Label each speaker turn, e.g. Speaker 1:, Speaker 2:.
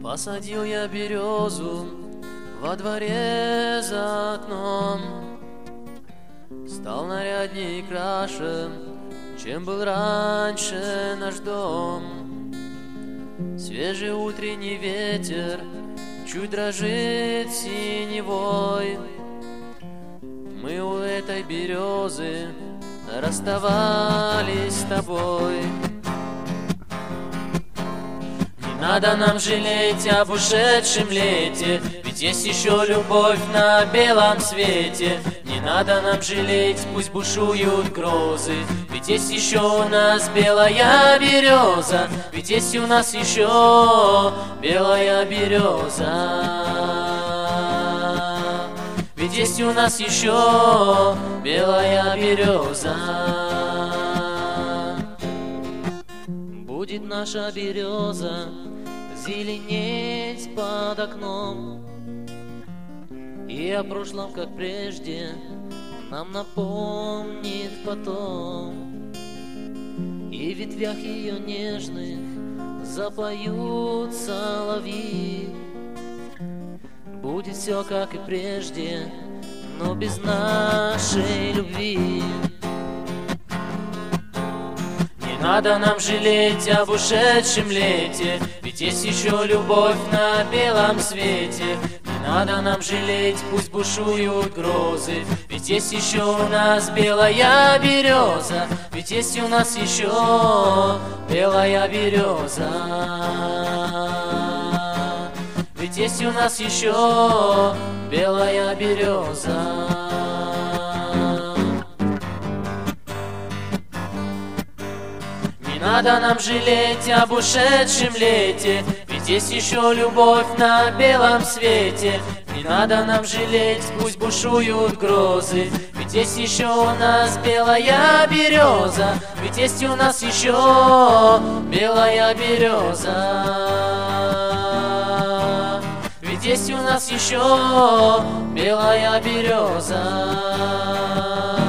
Speaker 1: Посадил я березу во дворе за окном. Стал нарядней и краше, чем был раньше наш дом. Свежий утренний ветер чуть дрожит синевой. Мы у этой березы расставались с тобой. Не надо нам жалеть об ушедшем лете, ведь есть еще любовь на белом свете. Не надо нам жалеть, пусть бушуют грозы, ведь есть еще у нас белая береза, ведь есть у нас еще белая береза. Ведь есть у нас еще белая береза. Будет наша береза зеленеть под окном, и о прошлом, как прежде, нам напомнит потом. И в ветвях ее нежных запоют соловьи. Будет все, как и прежде, но без нашей любви. Не надо нам жалеть об ушедшем лете, ведь есть еще любовь на белом свете. Не надо нам жалеть, пусть бушуют грозы, ведь есть еще у нас белая береза, ведь есть у нас еще белая береза. Ведь есть у нас еще белая береза. Не надо нам жалеть об ушедшем лете, ведь есть еще любовь на белом свете. Не надо нам жалеть, пусть бушуют грозы, ведь есть еще у нас белая береза, ведь есть у нас еще белая береза. Ведь есть у нас еще белая береза.